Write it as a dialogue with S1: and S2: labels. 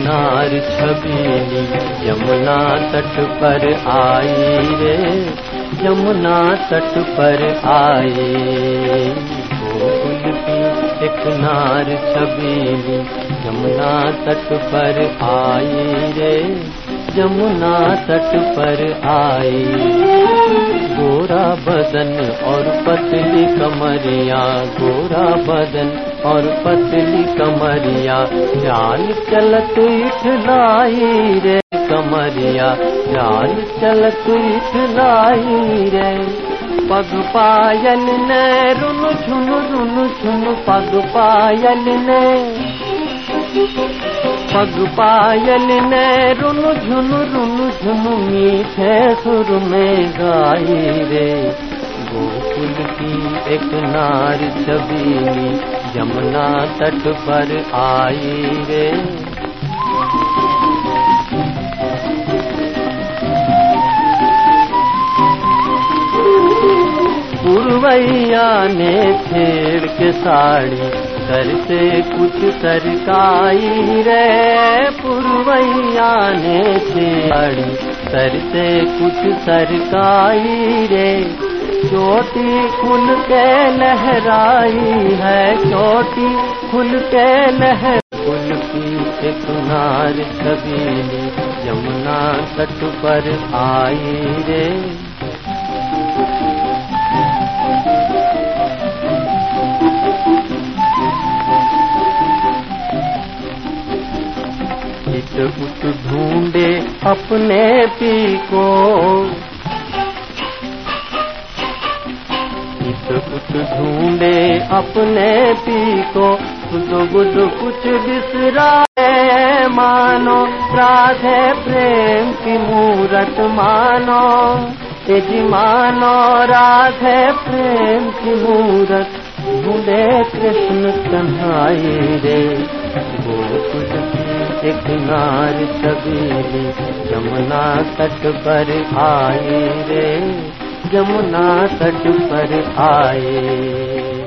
S1: नार छबीली यमुना तट पर आई रे, यमुना तट पर आई। गोकुल की एक नार छबीली यमुना तट पर आई रे, यमुना तट पर आई। गोरा बदन और पतली कमरिया, गोरा बदन और पतली कमरिया, चाल चलत इठलाई रे कमरिया, चाल चलत इठलाई रे। पग पायल ने रुन झुन रुन झुन, पग पायल ने, पग पायल ने रुन झुन मीठे सुर में गाई रे। गोकुल की एक नार छबीली यमुना तट पर आई रे। पुरवैया ने छेड़ के साड़ी सर से कुछ सरकाई रे, पुरवैया ने छेड़ी सर से कुछ सरकाई रे। चोटी खुल के लहराई है, चोटी खुल के लहर। कुल की एक नार छबीली यमुना तट पर आई रे। उठ ढूंढे अपने पी को, उठ ढूंढे अपने पी को, सुध बुध कुछ बिसराए मानो, राधे प्रेम की मूरत मानो, तेजी मानो राधे प्रेम की मूरत। ढूंढे कृष्ण कन्हाई रे। गोकुल की एक नार छबीली यमुना तट पर आई रे, यमुना तट पर आई।